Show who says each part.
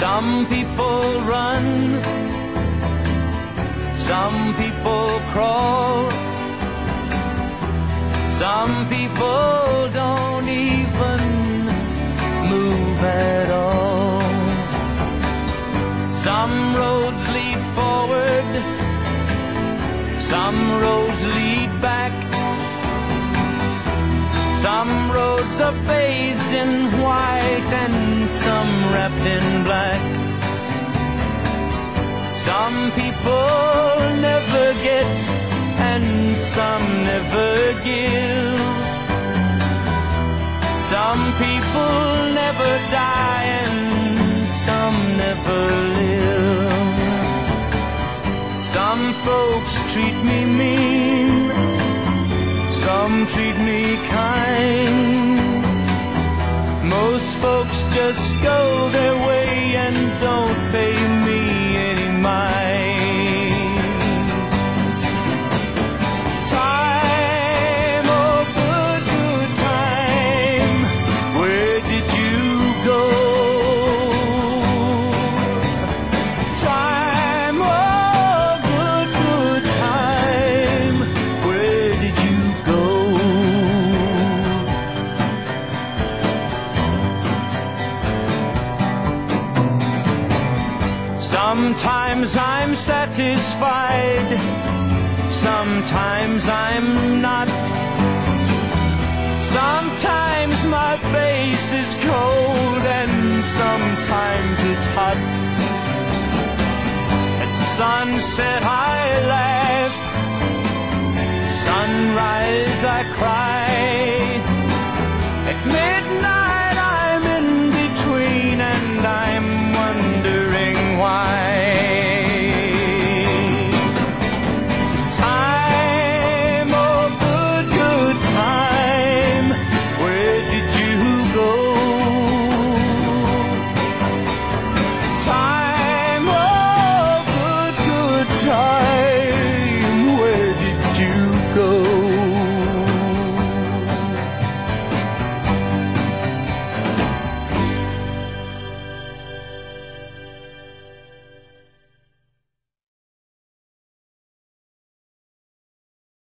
Speaker 1: Some people run, some people crawl, some people don't even move at all. Some roads lead forward, some roads lead back, some roads are bathed in white and some wrapped in black. Some people never get and some never give. Some people never die and some never live. Some folks treat me mean, some treat me kind. Most folks just go their way and don't pay me any mind. Time, oh good, good time, where did you go? Time, oh good, good time, where did you go? Sometimes I'm satisfied, sometimes I'm not. Sometimes my face is cold and sometimes it's hot. At sunset I laugh, sunrise I cry.